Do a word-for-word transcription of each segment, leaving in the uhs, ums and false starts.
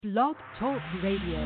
Blog Talk Radio.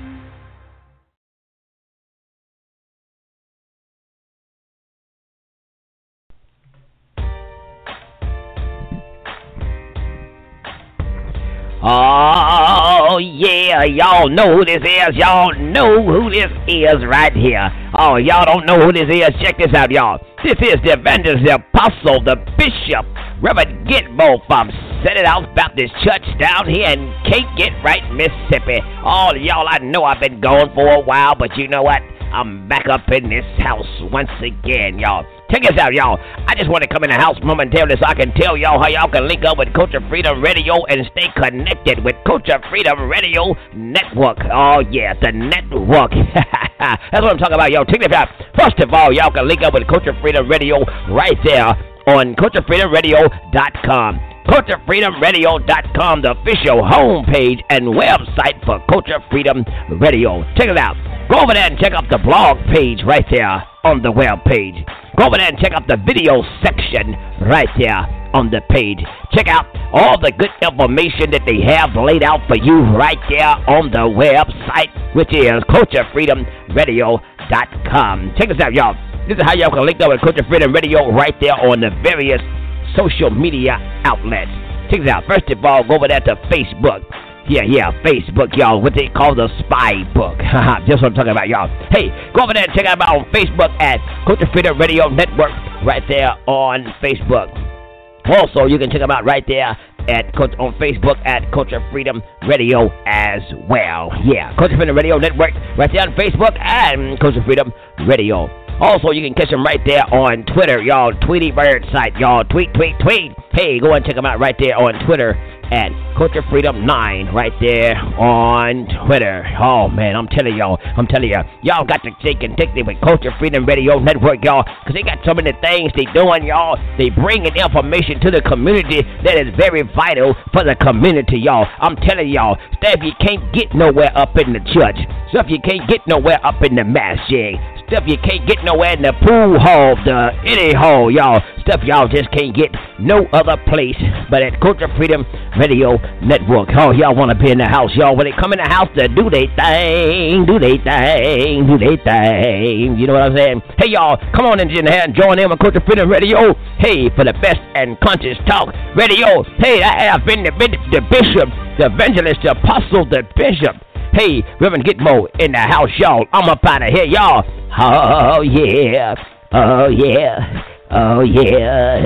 Oh, yeah, y'all know who this is. Y'all know who this is right here. Oh, y'all don't know who this is. Check this out, y'all. This is the evangelist, the apostle, the bishop, Reverend Gitmo from Set It Out Baptist Church down here in Can't Get Right, Mississippi. All y'all, I know I've been gone for a while, but you know what? I'm back up in this house once again, y'all. Check this out, y'all. I just want to come in the house momentarily so I can tell y'all how y'all can link up with Culture Freedom Radio and stay connected with Culture Freedom Radio Network. Oh, yeah, the network. That's what I'm talking about, y'all. Check this out. First of all, y'all can link up with Culture Freedom Radio right there on culture freedom radio dot com. culture freedom radio dot com, the official homepage and website for Culture Freedom Radio. Check it out. Go over there and check out the blog page right there on the web page. Go over there and check out the video section right there on the page. Check out all the good information that they have laid out for you right there on the website, which is culture freedom radio dot com. Check this out, y'all. This is how y'all can link up with Culture Freedom Radio right there on the various social media outlets. Check this out. First of all, go over there to Facebook. Yeah, yeah, Facebook, y'all, what they call the spy book. That's what I'm talking about, y'all. Hey, go over there and check out on Facebook at Culture Freedom Radio Network right there on Facebook. Also, you can check them out right there at on Facebook at Culture Freedom Radio as well. Yeah, Culture Freedom Radio Network right there on Facebook and Culture Freedom Radio. Also, you can catch them right there on Twitter, y'all. Tweety Bird site, y'all. Tweet, tweet, tweet. Hey, go and check them out right there on Twitter at Culture Freedom nine right there on Twitter. Oh, man, I'm telling y'all. I'm telling y'all. Y'all got to stay connected with Culture Freedom Radio Network, y'all, because they got so many things they doing, y'all. They bringing information to the community that is very vital for the community, y'all. I'm telling y'all, stuff you can't get nowhere up in the church. Stuff you can't get nowhere up in the mass jig. Stuff you can't get nowhere in the pool hall, the any hall, y'all. Stuff y'all just can't get no other place but at Culture Freedom Radio Network. Oh, y'all want to be in the house, y'all. When they come in the house to do they thing, do they thing, do they thing. You know what I'm saying? Hey, y'all, come on in here and join in with Culture Freedom Radio. Hey, for the best and conscious talk radio. Hey, I have been the, the bishop, the evangelist, the apostle, the bishop. Hey, Reverend Gitmo in the house, y'all. I'm up out of here, y'all. Oh, yeah. Oh, yeah. Oh, yeah.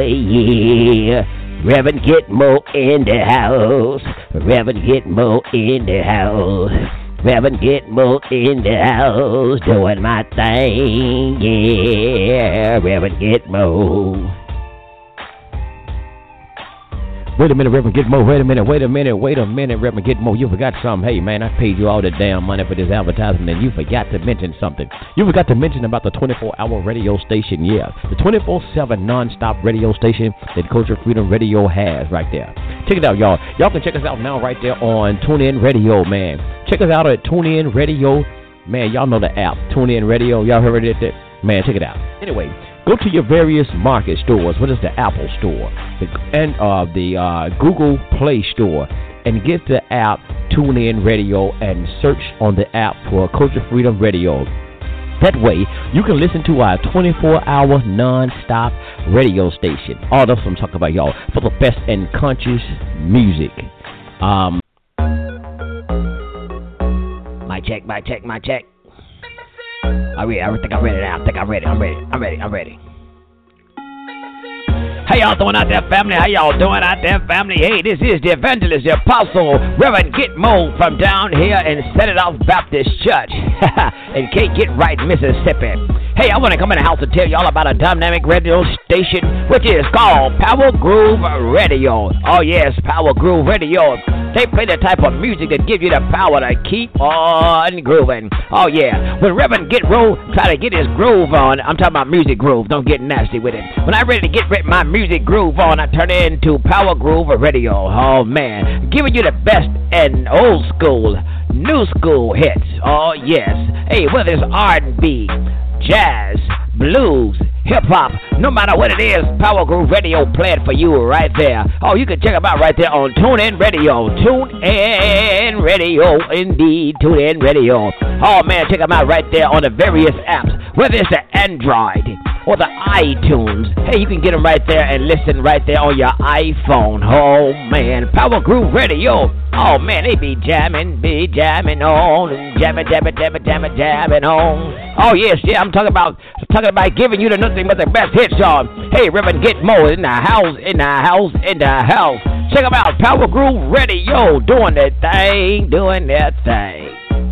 Yeah. Reverend Gitmo in the house. Reverend Gitmo in the house. Reverend Gitmo in the house. Doing my thing. Yeah. Reverend Gitmo. Wait a minute, Reverend Gitmo. Wait a minute, wait a minute, wait a minute, Reverend Gitmo. You forgot something. Hey, man, I paid you all the damn money for this advertisement, and you forgot to mention something. You forgot to mention about the twenty-four hour radio station, yeah. The twenty-four seven non-stop radio station that Culture Freedom Radio has right there. Check it out, y'all. Y'all can check us out now right there on TuneIn Radio, man. Check us out at TuneIn Radio. Man, y'all know the app, TuneIn Radio. Y'all heard it? Man, check it out. Anyway, go to your various market stores. What is the Apple Store? The, and uh, the uh, Google Play Store. And get the app TuneIn Radio and search on the app for Culture Freedom Radio. That way, you can listen to our twenty-four hour non-stop radio station. All that's what I'm talking about, y'all. For the best and conscious music. Um, my check, my check, my check. I ready. I think I'm ready now. I think I'm ready. I'm ready. I'm ready. I'm ready. How y'all doing out there, family? How y'all doing out there, family? Hey, this is the evangelist, the apostle, Reverend Gitmo from down here in Set It Out Baptist Church in Can't Get Right, Mississippi. Hey, I want to come in the house and tell y'all about a dynamic radio station, which is called Power Groove Radio. Oh, yes, Power Groove Radio. They play the type of music that gives you the power to keep on grooving. Oh, yeah. When Reverend Gitmo try to get his groove on, I'm talking about music groove. Don't get nasty with it. When I'm ready to get my music groove on, I turn it into Power Groove Radio. Oh, man. Giving you the best and old school, new school hits. Oh, yes. Hey, whether it's R and B, jazz, blues, hip-hop, no matter what it is, Power Groove Radio played for you right there. Oh, you can check them out right there on TuneIn Radio. TuneIn Radio, indeed, TuneIn Radio. Oh, man, check them out right there on the various apps, whether it's the Android or the iTunes. Hey, you can get them right there and listen right there on your iPhone. Oh, man, Power Groove Radio. Oh, man, they be jamming, be jamming on, jamming, jamming, jamming, jamming, jamming on. Oh, yes, yeah, I'm talking about talking about giving you the nothing but the best hits, y'all. Hey, Reverend Get Mo in the house, in the house, in the house. Check them out, Power Groove Radio, doing their thing, doing their thing.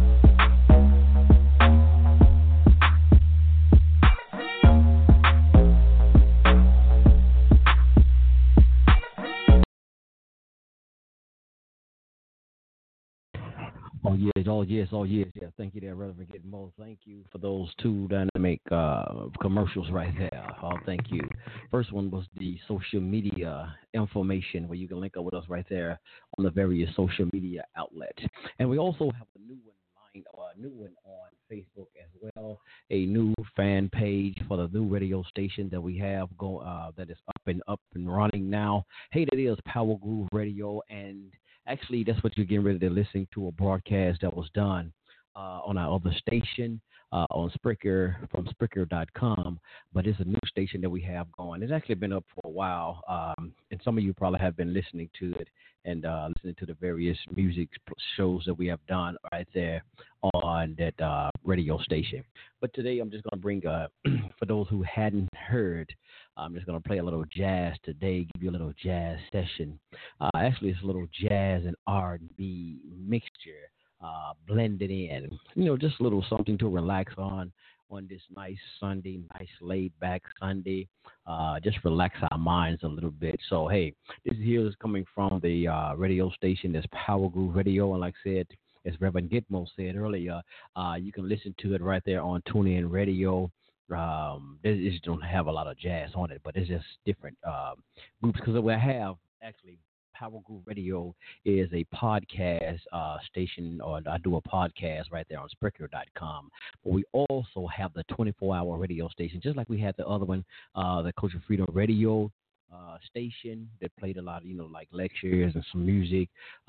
Oh yes, oh yes, oh yes, yeah. Thank you there, Reverend Get Mo. Thank you for those two dynamic uh, commercials right there. Oh, thank you. First one was the social media information where you can link up with us right there on the various social media outlets. And we also have a new one line, or a new one on Facebook as well. A new fan page for the new radio station that we have go uh, that is up and up and running now. Hey, that is Power Groove Radio, and actually, that's what you're getting ready to listen to, a broadcast that was done uh, on our other station uh, on Spreaker, from Spreaker dot com. But it's a new station that we have going. It's actually been up for a while, um, and some of you probably have been listening to it and uh, listening to the various music shows that we have done right there on that uh, radio station. But today I'm just going to bring, uh, for those who hadn't heard, I'm just going to play a little jazz today, give you a little jazz session. Uh, actually, it's a little jazz and R and B mixture uh, blended in. You know, just a little something to relax on on this nice Sunday, nice laid-back Sunday. Uh, just relax our minds a little bit. So, hey, this here is coming from the uh, radio station that's Power Groove Radio. And like I said, as Reverend Gitmo said earlier, uh, you can listen to it right there on TuneIn Radio. Um, they just don't have a lot of jazz on it, but it's just different uh, groups. Because we have actually Power Groove Radio is a podcast uh, station, or I do a podcast right there on Spreaker dot com. But we also have the twenty-four hour radio station, just like we had the other one, uh, the Culture Freedom Radio uh, station that played a lot of, you know, like lectures and some music.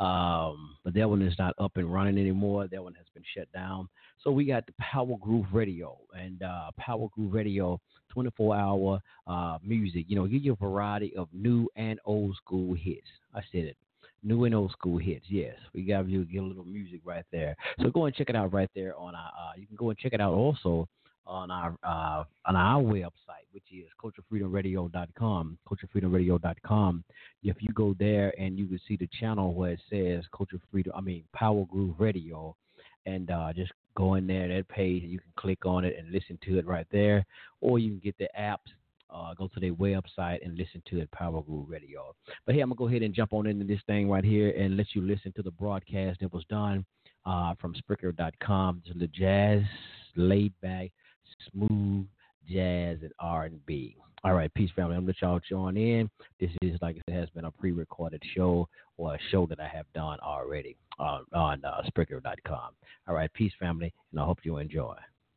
Um, but that one is not up and running anymore. That one has been shut down. So we got the Power Groove Radio, and uh, Power Groove Radio, twenty-four hour uh, music. You know, give you a variety of new and old school hits. I said it. New and old school hits, yes. We got you get a little music right there. So go and check it out right there on our. Uh, you can go and check it out also on our uh, on our website, which is culture freedom radio dot com. culture freedom radio dot com. If you go there and you can see the channel where it says Culture Freedom, I mean Power Groove Radio, and uh, just go in there, that page, and you can click on it and listen to it right there, or you can get the apps. Uh, go to their website and listen to it, Power Groove Radio. But hey, I'm going to go ahead and jump on into this thing right here and let you listen to the broadcast that was done uh, from Spreaker dot com. To the jazz, laid back, smooth jazz and R and B. All right, peace, family. I'm going to let y'all join in. This is, like it has been a pre-recorded show, or a show that I have done already uh, on uh, Spreaker dot com. All right, peace, family, and I hope you enjoy.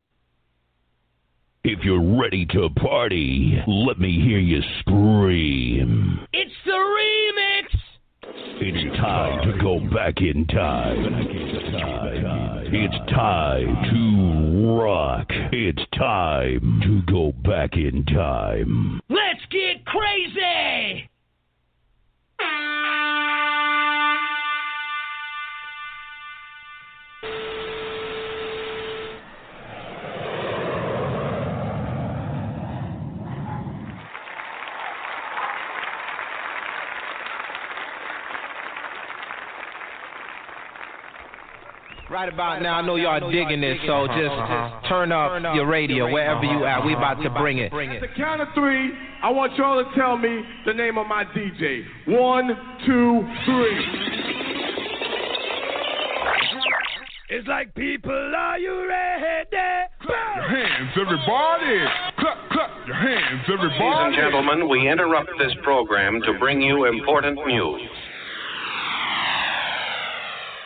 If you're ready to party, let me hear you scream. It's the remix! It's time to go back in time. It's time to rock. It's time to go back in time. Let's get crazy! Right about now, I know y'all digging this, so just, just turn up your radio wherever you at. We about to bring it. At the count of three, I want y'all to tell me the name of my D J. One, two, three. It's like, people, are you ready? Clap your hands, everybody. Clap, clap your hands, everybody. Ladies and gentlemen, we interrupt this program to bring you important news.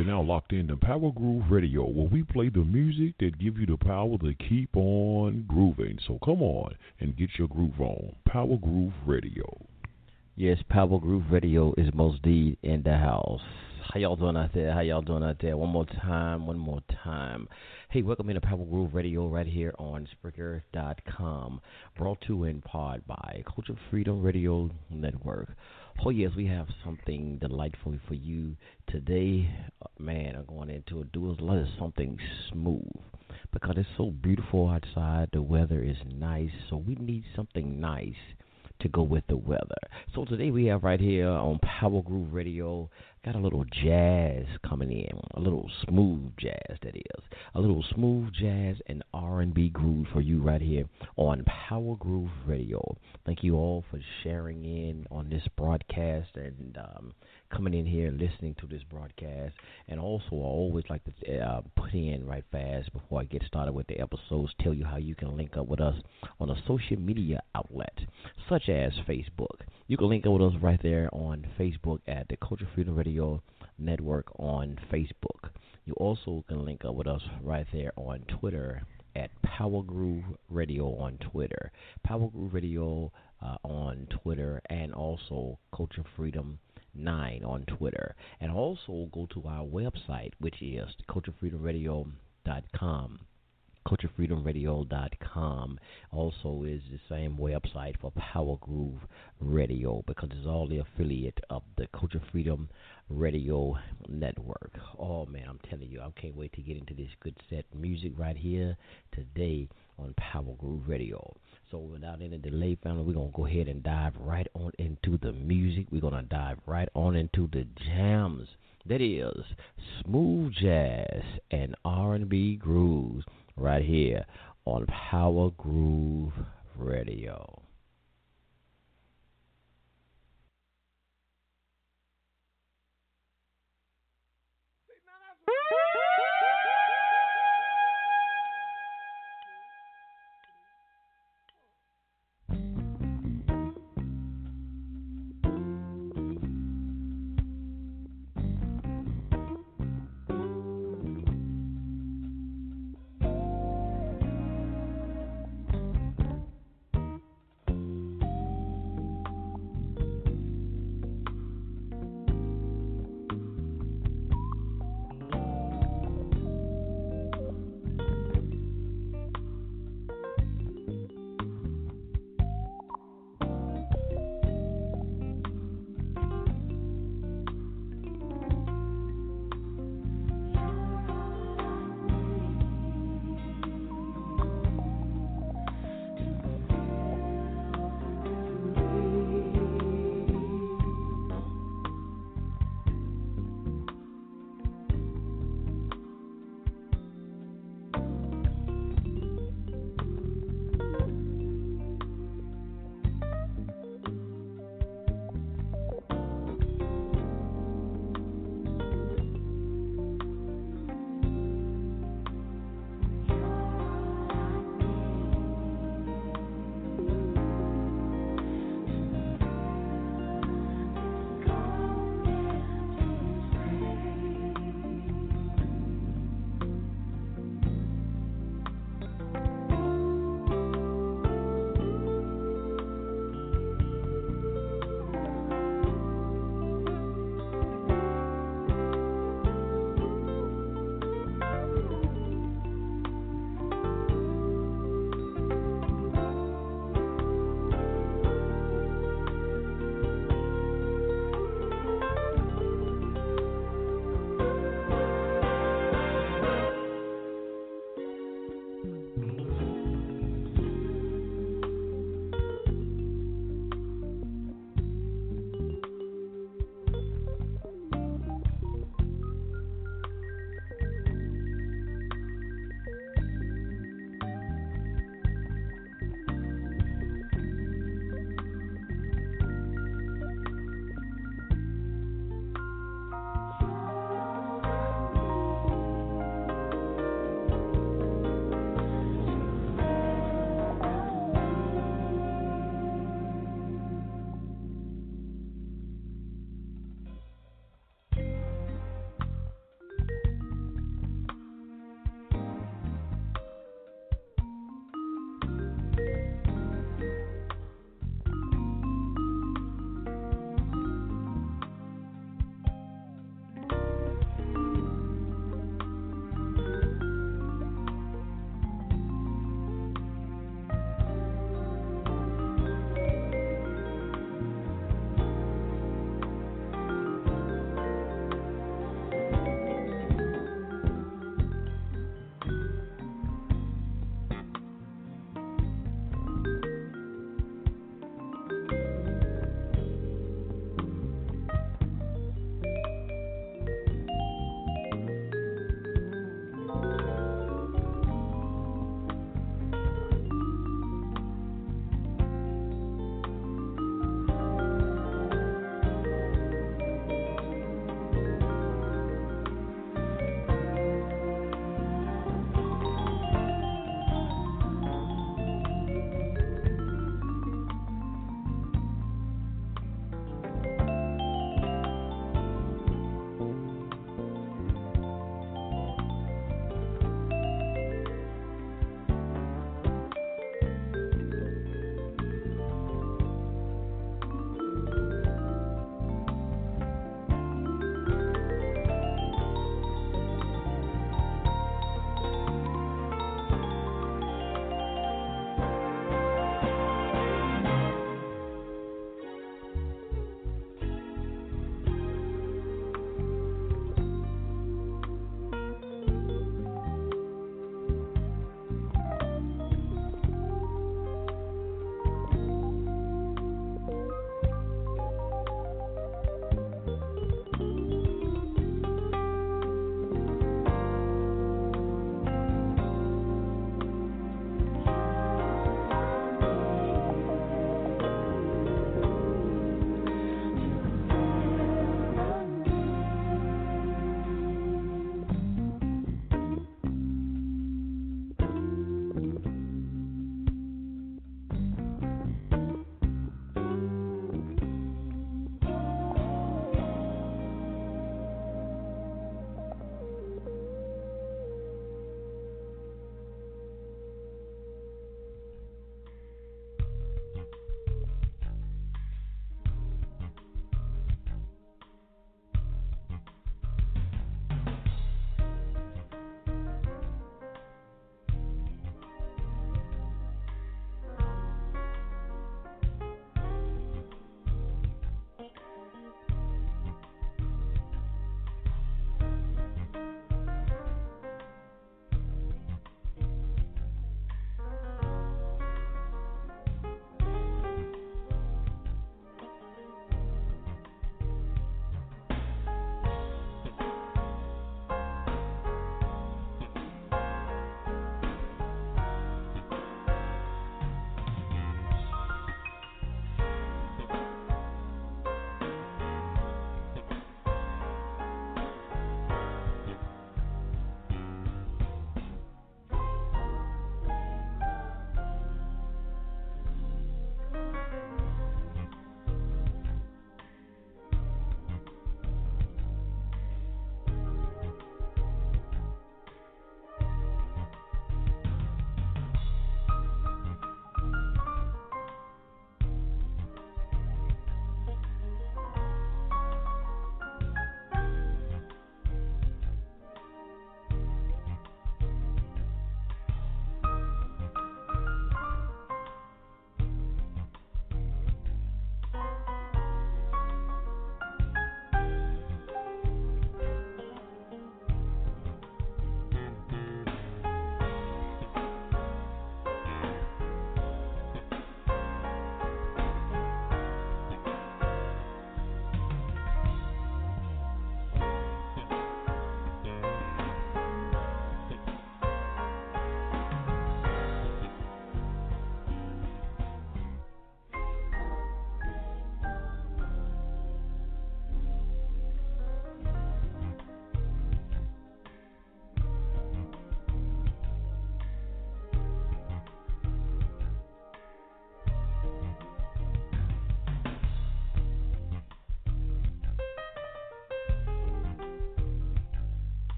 You're now locked in to Power Groove Radio, where we play the music that give you the power to keep on grooving. So come on and get your groove on. Power Groove Radio. Yes, Power Groove Radio is Most D in the house. How y'all doing out there? How y'all doing out there? One more time, one more time. Hey, welcome into Power Groove Radio right here on Spreaker dot com. Brought to you in part by Culture Freedom Radio Network. Oh, yes, we have something delightful for you today. Man, I'm going into it. Do a lot of something smooth because it's so beautiful outside. The weather is nice, so we need something nice to go with the weather. So today we have right here on Power Groove Radio, got a little jazz coming in, a little smooth jazz, that is. A little smooth jazz and R and B groove for you right here on Power Groove Radio. Thank you all for sharing in on this broadcast and um, coming in here listening to this broadcast. And also, I always like to uh, put in right fast before I get started with the episodes, tell you how you can link up with us on a social media outlet such as Facebook. You can link up with us right there on Facebook at the Culture Freedom Radio Network on Facebook. You also can link up with us right there on Twitter at Power Groove Radio on Twitter. Power Groove Radio uh, on Twitter, and also Culture Freedom nine on Twitter. And also go to our website, which is culture freedom radio dot com. culture freedom radio dot com also is the same website for Power Groove Radio because it's all the affiliate of the Culture Freedom Radio Network. Oh, man, I'm telling you, I can't wait to get into this good set music right here today on Power Groove Radio. So without any delay, family, we're going to go ahead and dive right on into the music. We're going to dive right on into the jams. That is smooth jazz and R and B grooves right here on Power Groove Radio.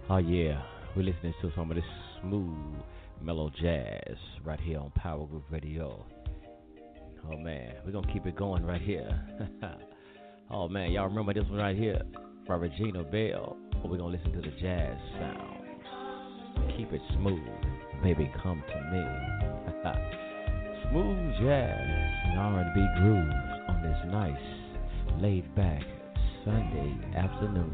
Oh yeah, we're listening to some of this smooth, mellow jazz right here on Power Group Radio. Oh man, we're gonna keep it going right here. Oh man, y'all remember this one right here from Regina Belle? But we're gonna listen to the jazz sounds. Keep it smooth, baby, come to me. Smooth jazz and R and B grooves on this nice, laid back Sunday afternoon.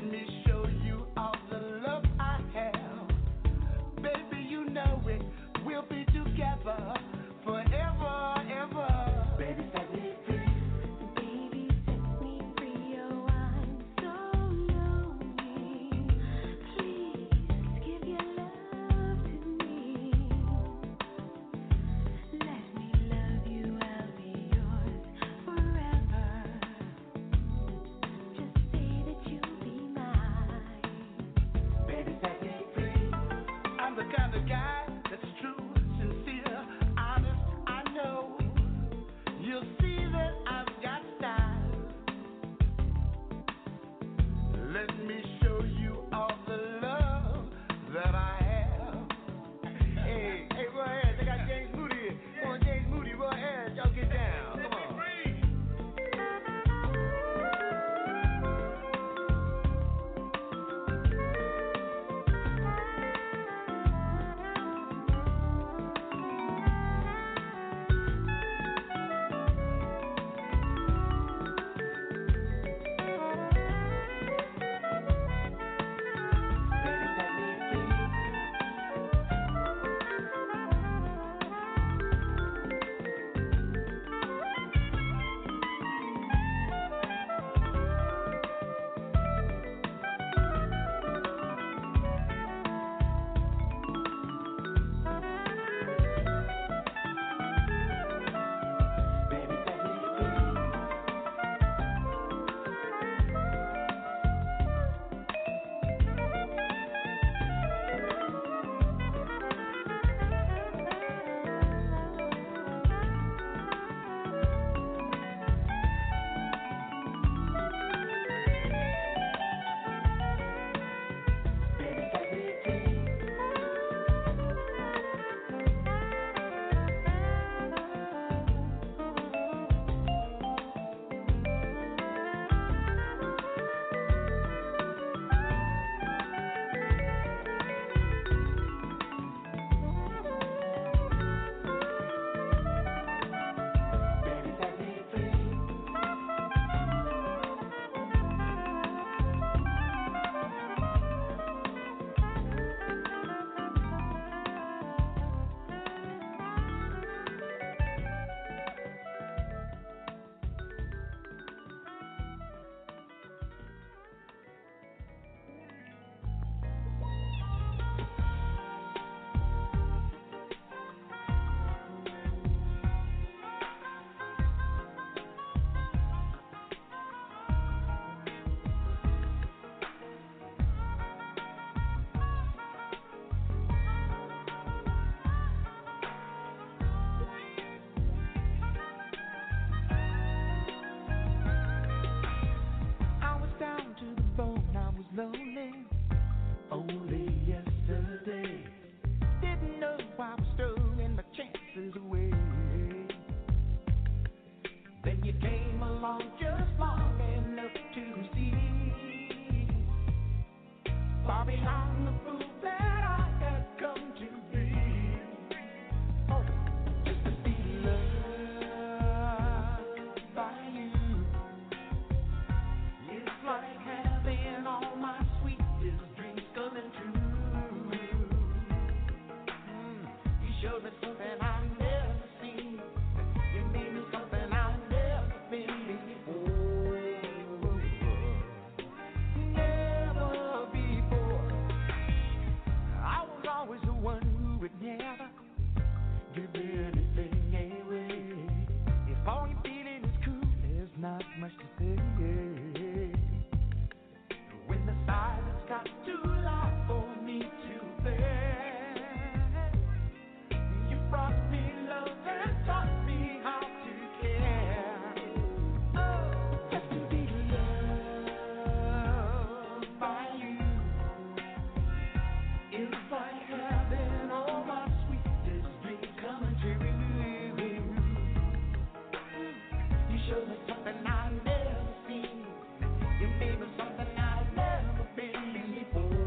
me show you all the love I have. Baby, you know it. We'll be together forever, ever. Baby, set me free. Baby, set me free. Oh, I'm so lonely. Please give your love to me. Let me love you. I'll be yours forever. Just say that you'll be mine. Baby, set me free. I'm the kind of guy that's true, sincere, honest, I know. You'll see that I've got style. Let me show you all the love that I have. Hey, hey, go ahead. They got James Moody here. Come on, James Moody, go ahead. Y'all get down. Come on. Something I've never been before.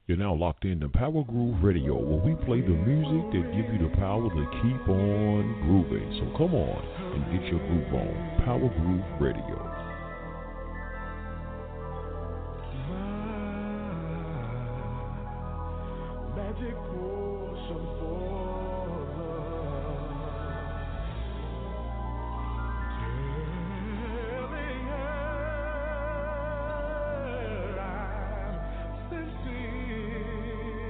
You're now locked in to Power Groove Radio, where we play the music that give you the power to keep on grooving. So come on and get your groove on. Power Groove Radio. Magic potion for love. Telling her I'm sincere,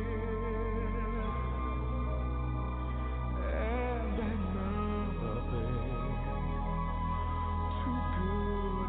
and that nothing too good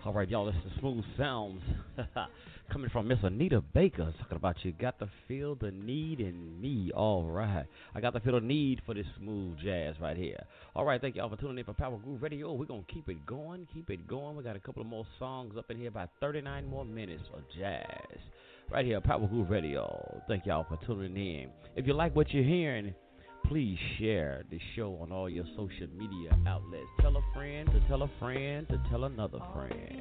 All right, y'all, this is Smooth Sounds coming from Miss Anita Baker, talking about you got to feel the need in me. All right, I got to feel the need for this smooth jazz right here. All right, thank y'all for tuning in for Power Groove Radio. We're going to keep it going, keep it going. We got a couple of more songs up in here, about thirty-nine more minutes of jazz right here, Power Groove Radio. Thank y'all for tuning in. If you like what you're hearing, please share the show on all your social media outlets. Tell a friend to tell a friend to tell another friend.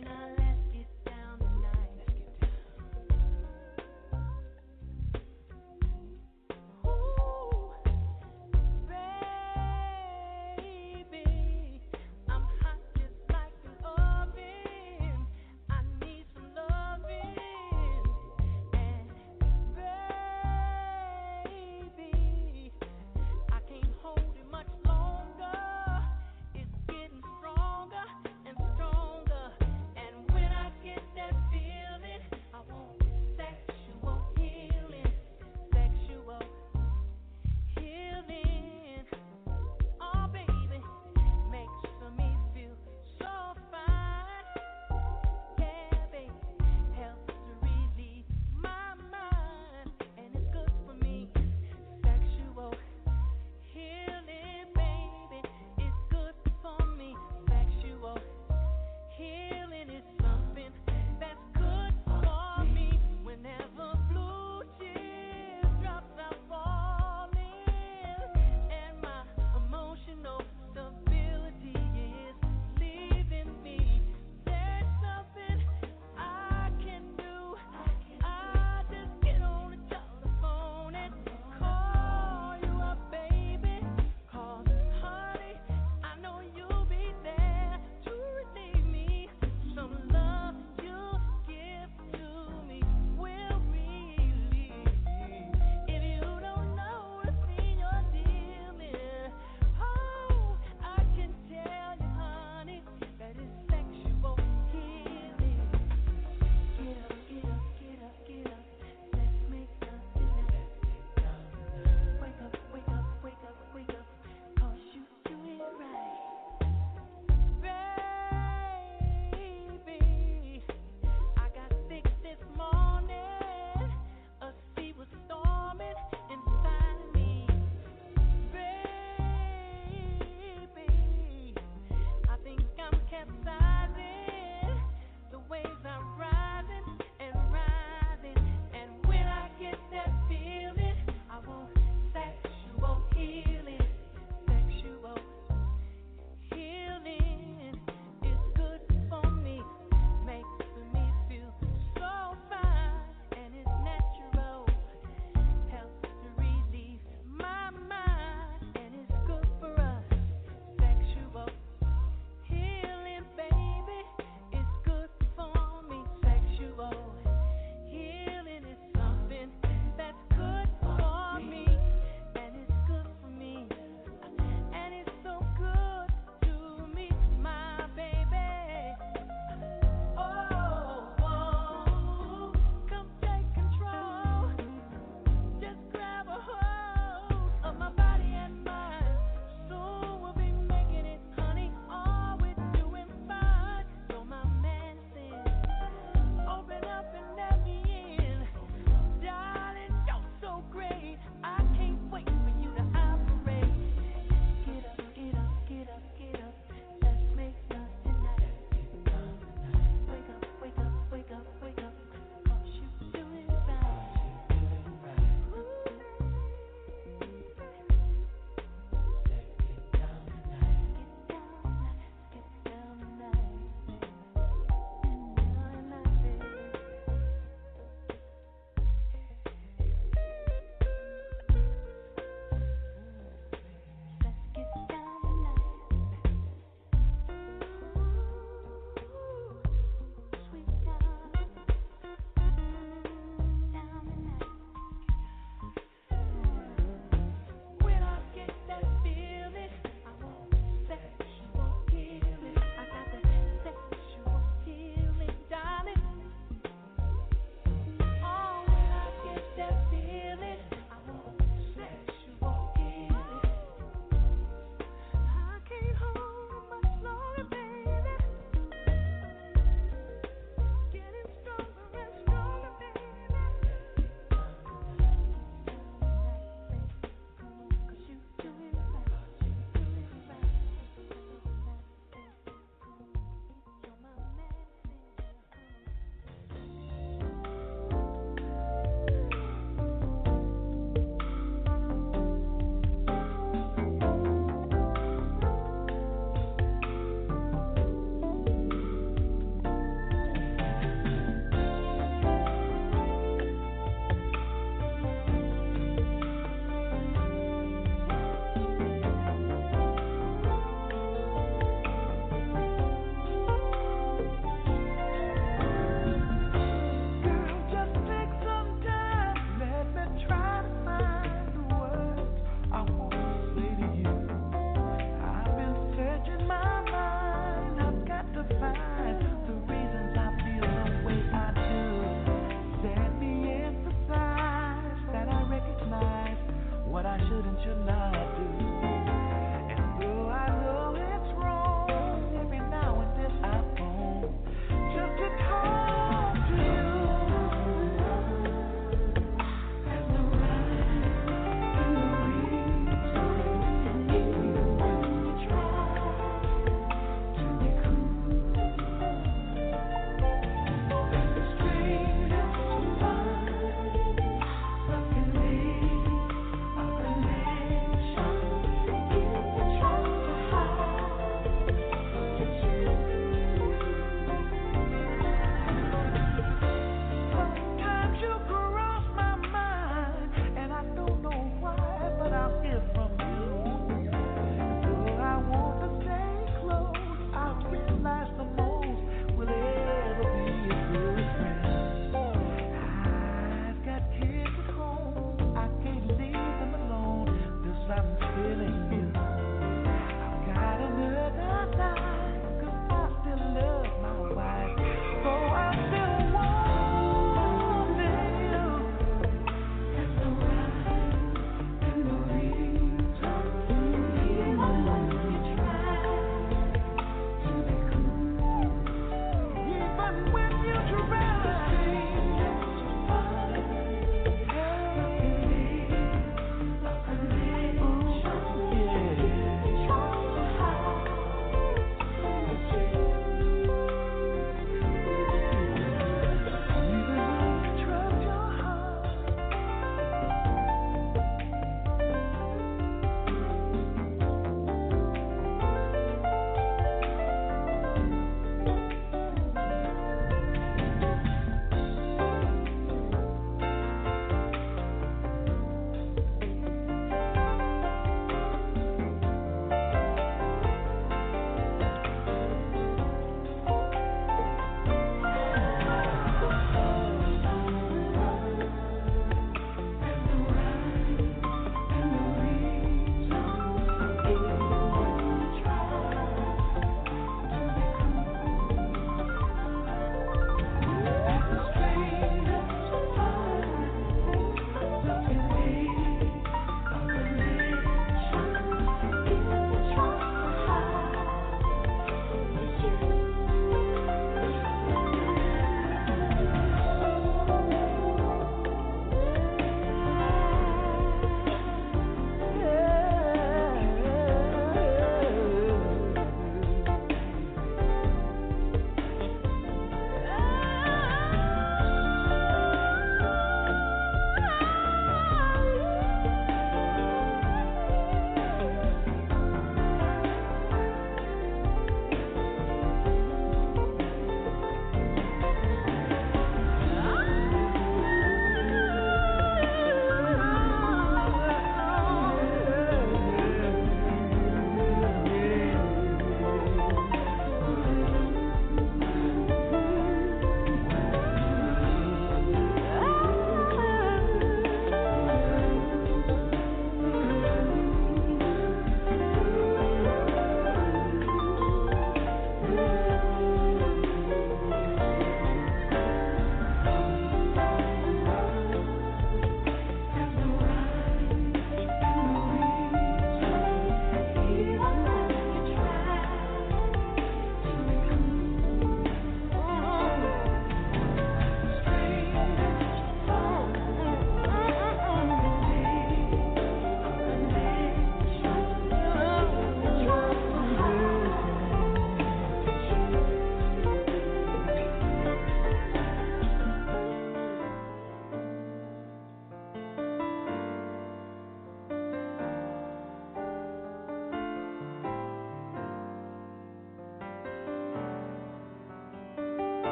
Stronger and stronger, and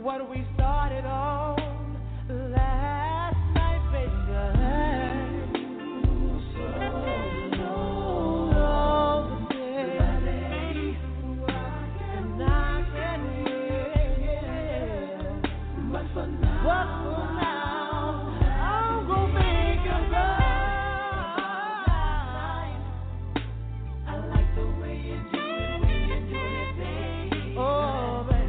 what we started on last night, baby. So long today, and I can hear. But for now, but for now, I'm gonna think about. I like the way you do it when you do it, baby. Oh, baby.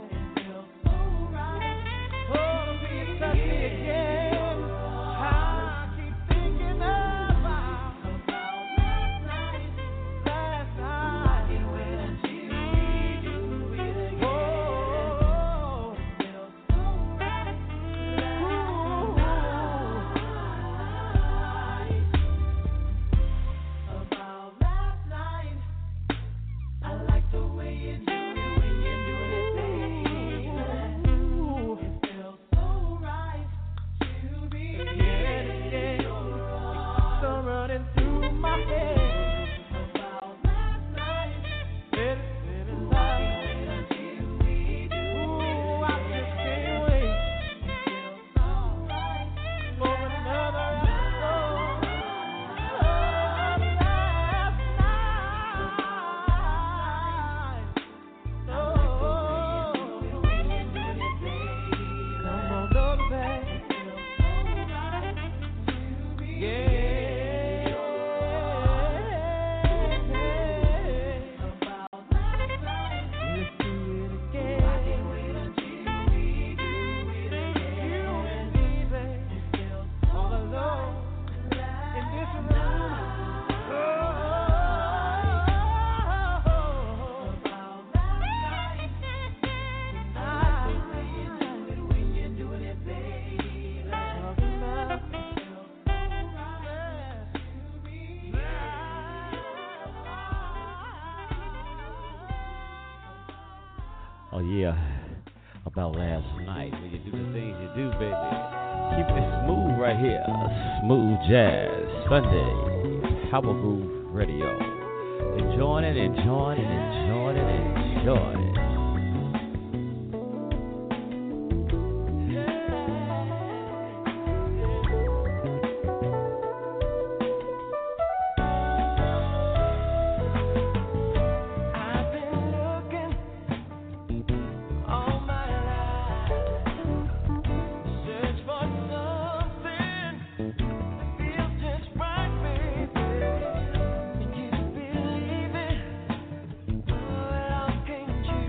Oh yeah, about last night when you do the things you do, baby. Keep it smooth right here. Smooth Jazz Sunday, Power Groove Radio. Enjoying it, enjoying it, enjoying it, enjoying it. Can't you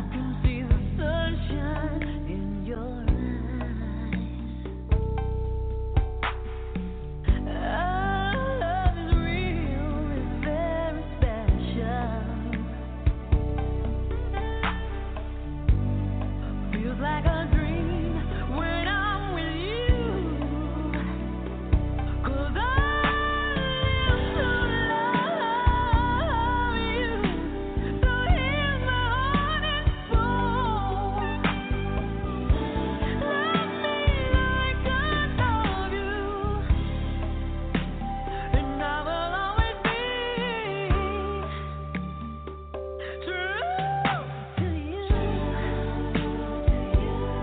True to you.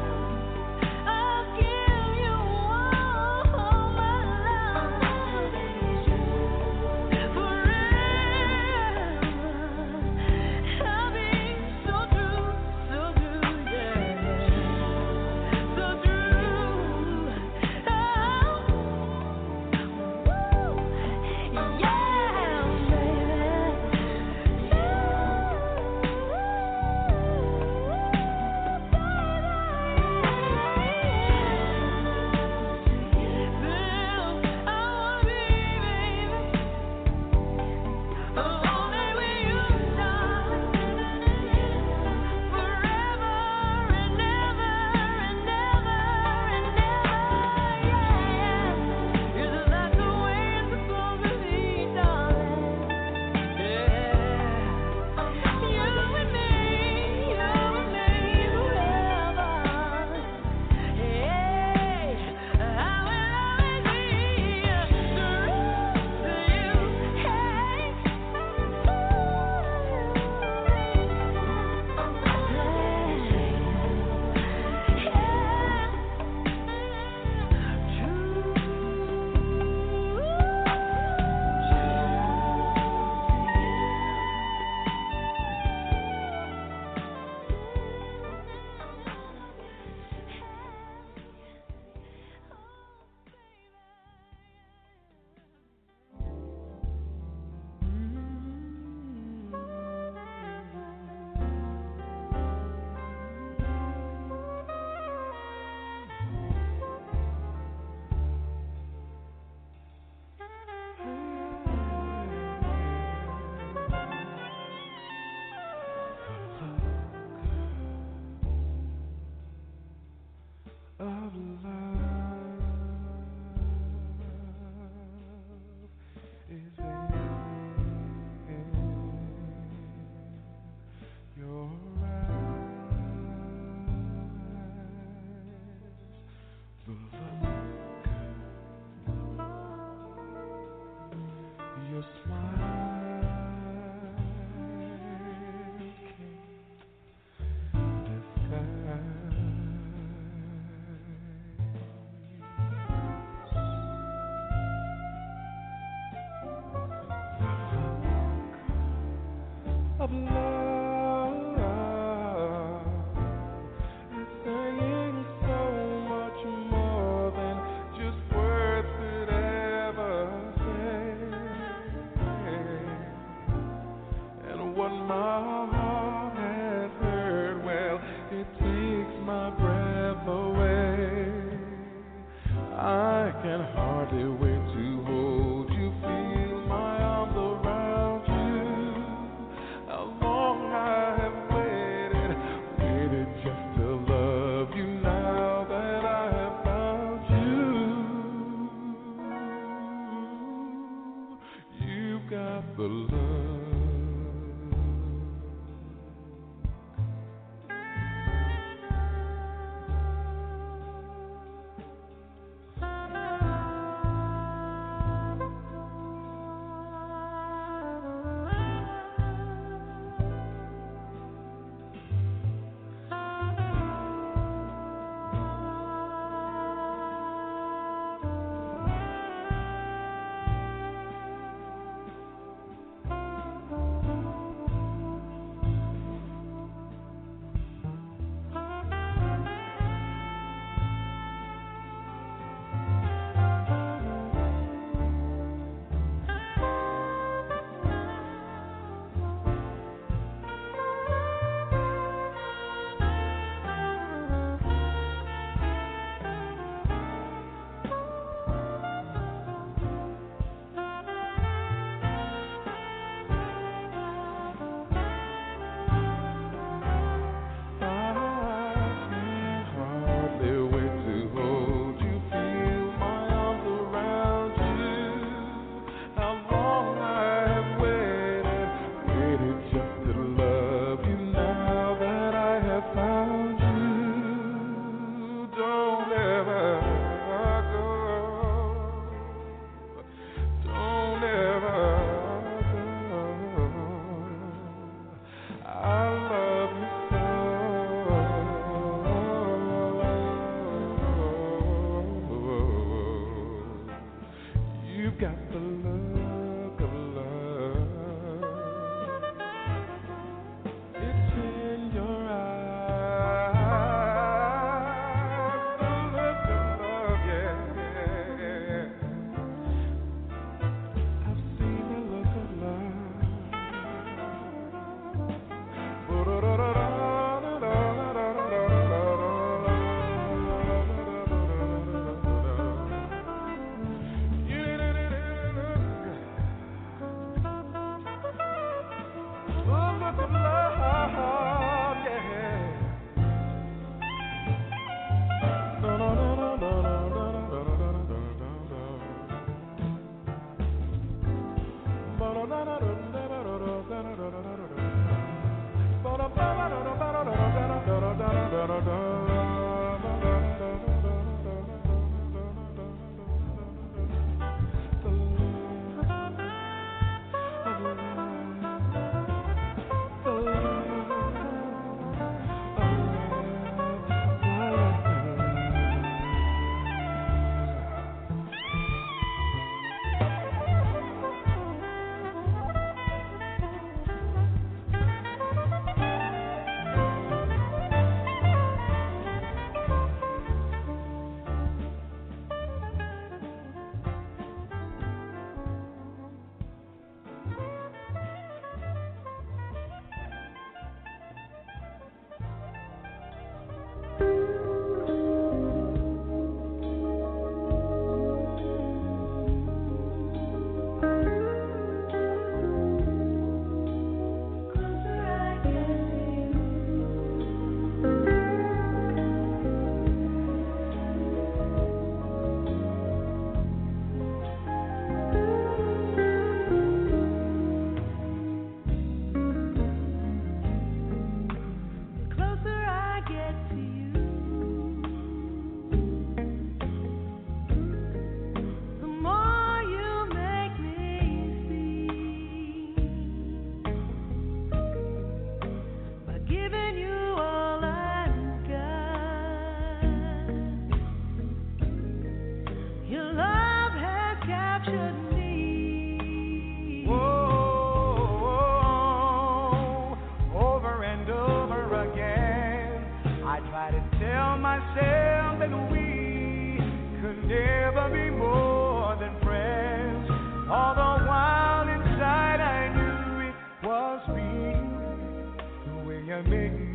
I try to tell myself that we could never be more than friends. All the while inside I knew it was real, the way you make me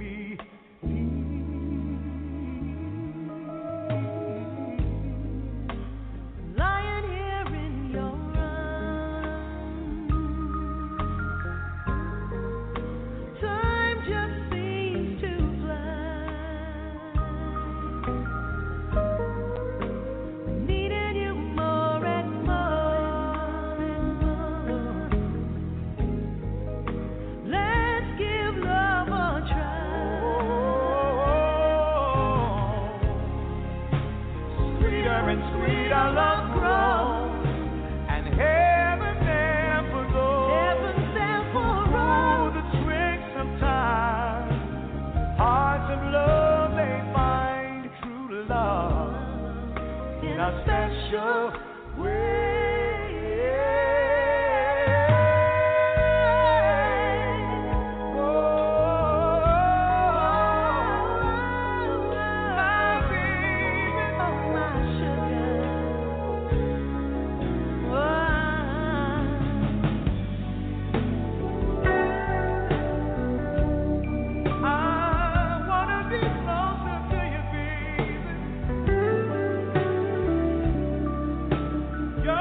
Lying here in your arms, time just seems to fly. Needing you more and more and more. Let's give love a try. Sweeter and sweeter love grows, and heaven never goes. Heaven's there for Through us. the tricks of time, hearts of love they find true love in a special way. Oh, my baby, Oh, my sugar. I wanna be closer to you, baby.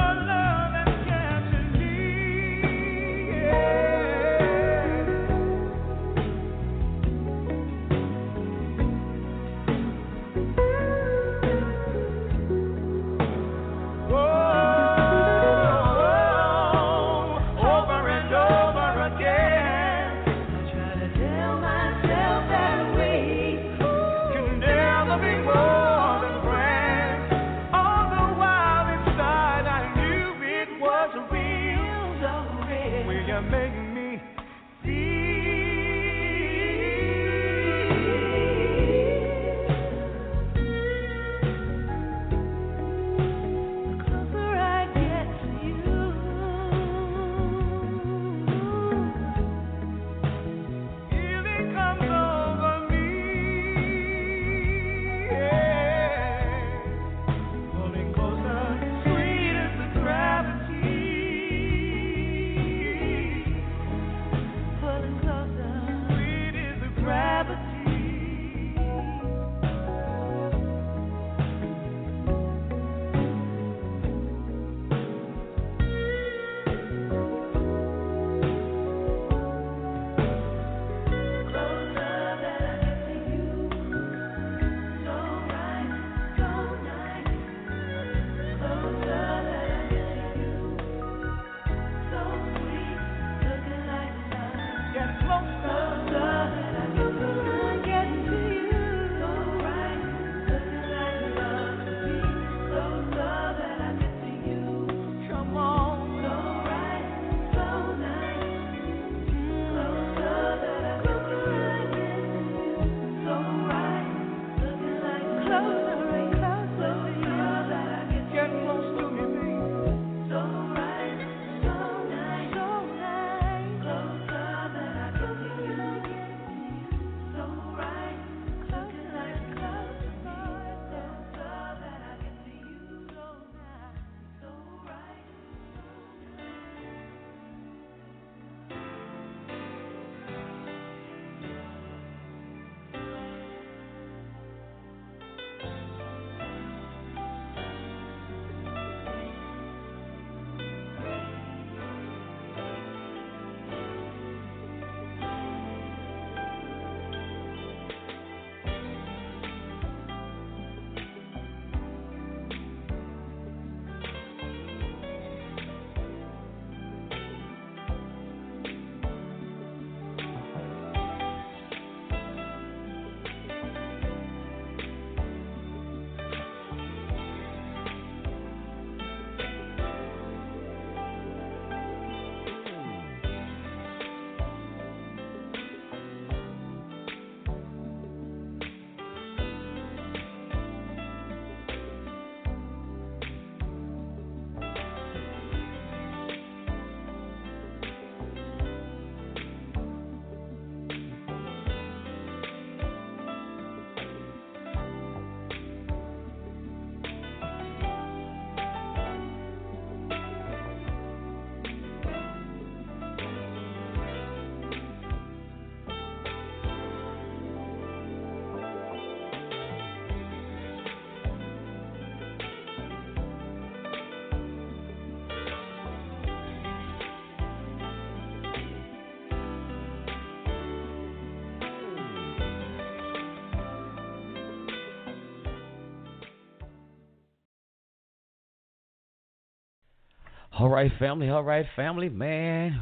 All right, family. All right, family, man.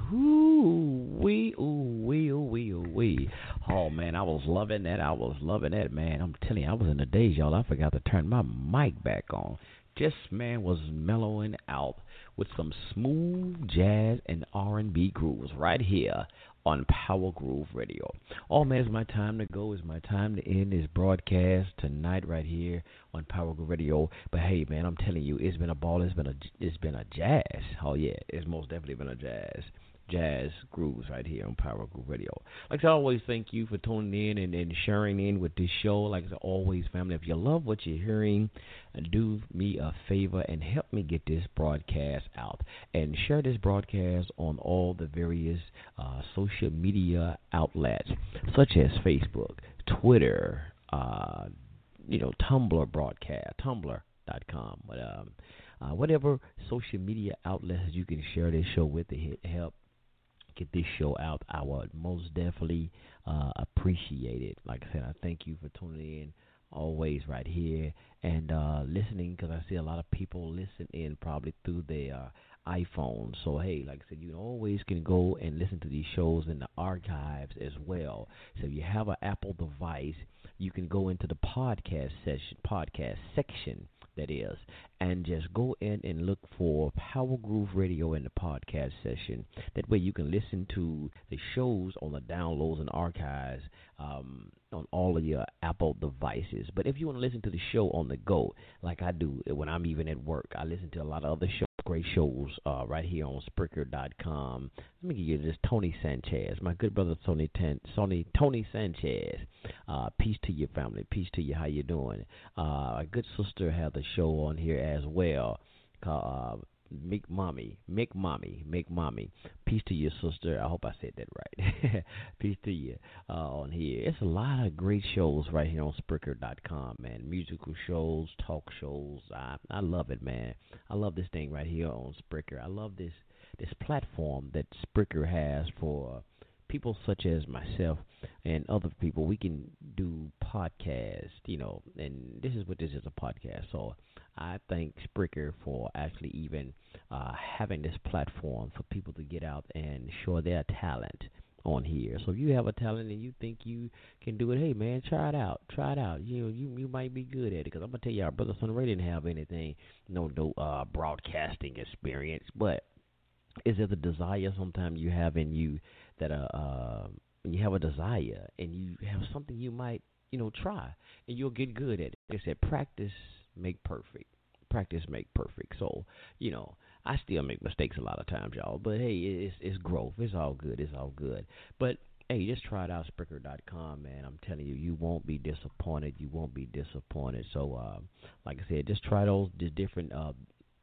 Ooh, wee, ooh, wee, ooh, wee, ooh, wee. Oh, man, I was loving that. I was loving that, man. I'm telling you, I was in the days, y'all. I forgot to turn my mic back on. Just, man, was mellowing out with some smooth jazz and R and B grooves right here on Power Groove Radio. Oh, man, it's my time to go. It's my time to end this broadcast tonight right here on Power Groove Radio. But, hey, man, I'm telling you, it's been a ball. It's been a, it's been a jazz. Oh, yeah, it's most definitely been a jazz. Jazz grooves right here on Power Groove Radio. Like I always, thank you for tuning in and, and sharing in with this show. Like I always, family, if you love what you're hearing, do me a favor and help me get this broadcast out. And share this broadcast on all the various uh, social media outlets, such as Facebook, Twitter, uh, you know, Tumblr broadcast, tumblr dot com. But, um, uh, whatever social media outlets you can share this show with to help get this show out, I would most definitely uh, appreciate it. Like I said, I thank you for tuning in always right here and uh, listening, because I see a lot of people listen in probably through their uh, iPhone. So, hey, like I said, you always can go and listen to these shows in the archives as well. So if you have an Apple device, you can go into the podcast session, podcast section, that is, and just go in and look for Power Groove Radio in the podcast session. That way you can listen to the shows on the downloads and archives um, on all of your Apple devices. But if you want to listen to the show on the go, like I do when I'm even at work, I listen to a lot of other shows, great shows uh, right here on Spreaker dot com. Let me give you this Tony Sanchez, my good brother Tony Ten, Tony, Tony Sanchez. Uh, peace to your family. Peace to you. How you doing? Uh, a good sister had the show on here as well called uh, Mick Mommy. Mick Mommy. Mick Mommy. Peace to your sister. I hope I said that right. Peace to you uh, on here. It's a lot of great shows right here on Spreaker dot com, man. Musical shows, talk shows. I, I love it, man. I love this thing right here on Spreaker. I love this, this platform that Spreaker has for people such as myself and other people. We can do podcasts, you know, and this is what this is, a podcast. So I thank Spreaker for actually even uh, having this platform for people to get out and show their talent on here. So if you have a talent and you think you can do it, hey, man, try it out. Try it out. You know, you you might be good at it. Because I'm going to tell you, our brother Son Ray didn't have anything, no, no uh, broadcasting experience, but is there the desire sometimes you have in you that uh, uh you have a desire and you have something you might, you know, try and you'll get good at it. They said practice make perfect. Practice make perfect. So, you know, I still make mistakes a lot of times, y'all. But hey, it's it's growth. It's all good. It's all good. But hey, just try it out, Spreaker dot com, man. I'm telling you, you won't be disappointed. You won't be disappointed. So, uh, like I said, just try those the different uh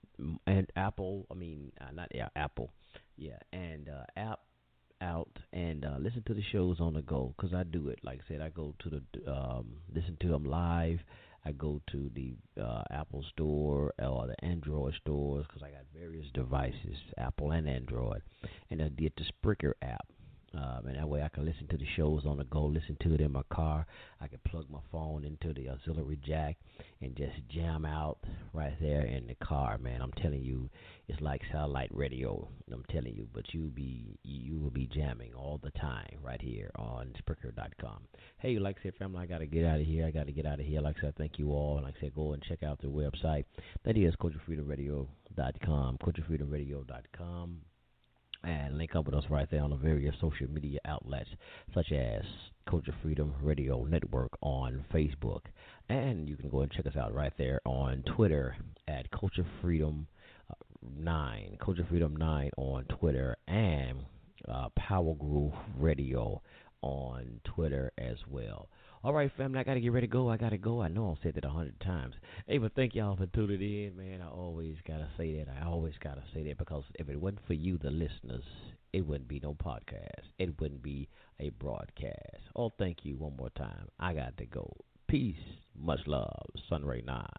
and Apple. I mean, uh, not yeah, Apple. Yeah, and uh, app. out and uh, listen to the shows on the go, because I do it. Like I said, I go to the um, listen to them live. I go to the uh, Apple store or the Android stores, because I got various devices, Apple and Android, and I did the Spreaker app. Um, and that way I can listen to the shows on the go, listen to it in my car. I can plug my phone into the auxiliary jack and just jam out right there in the car, man. I'm telling you, it's like satellite radio. I'm telling you, but you be you will be jamming all the time right here on Spreaker dot com. Hey, like I said, family, I got to get out of here. I got to get out of here. Like I said, thank you all. Like I said, go and check out the website. That is Culture Freedom Radio dot com, Culture Freedom Radio dot com. And link up with us right there on the various social media outlets, such as Culture Freedom Radio Network on Facebook. And you can go and check us out right there on Twitter at Culture Freedom nine, Culture Freedom nine on Twitter, and uh, Power Groove Radio on Twitter as well. All right, family, I got to get ready to go. I got to go. I know I've said that a hundred times. Hey, but thank y'all for tuning in, man. I always got to say that. I always got to say that, because if it wasn't for you, the listeners, it wouldn't be no podcast. It wouldn't be a broadcast. Oh, thank you one more time. I got to go. Peace. Much love. Sunray nine.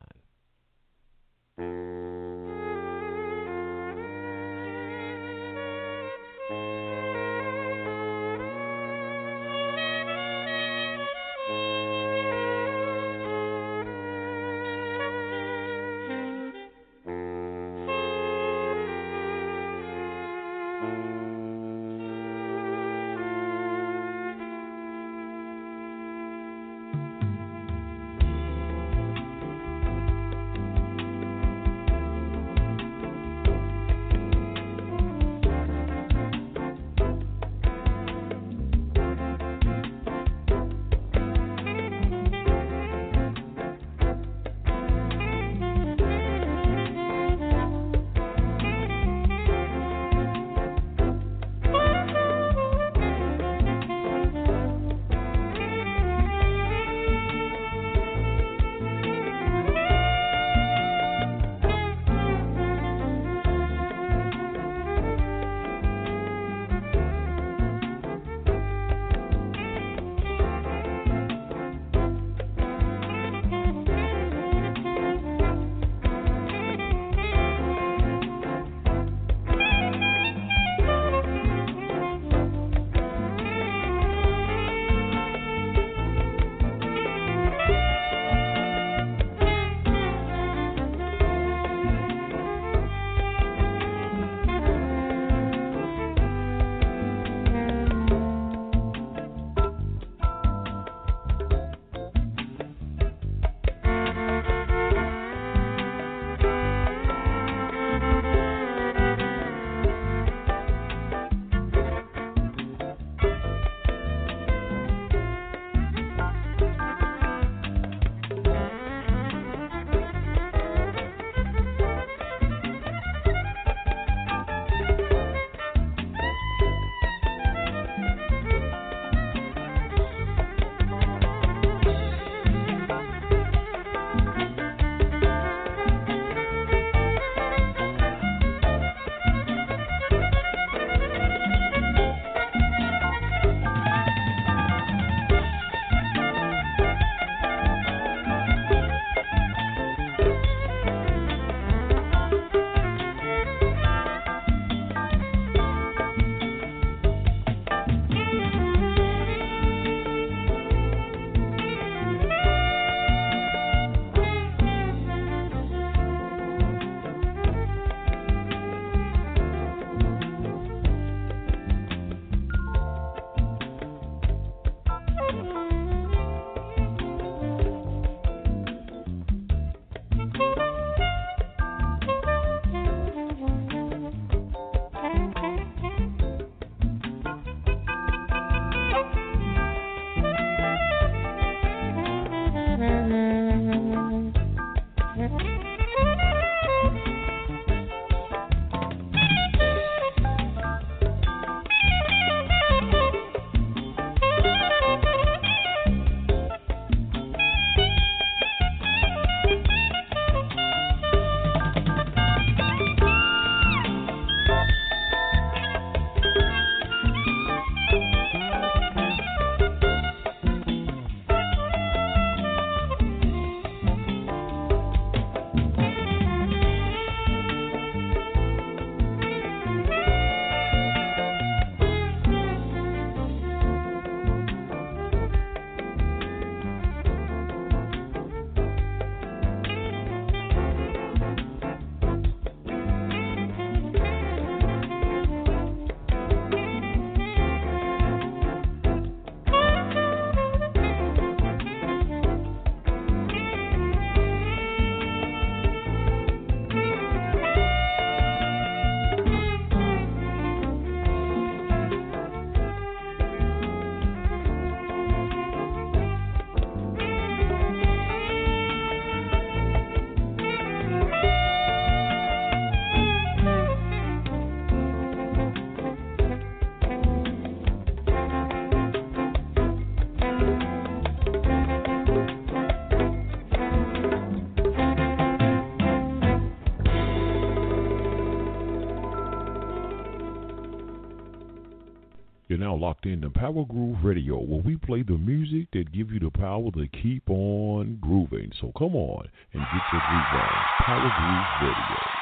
locked in to Power Groove Radio, where we play the music that give you the power to keep on grooving. So come on and get your groove on. Power Groove Radio.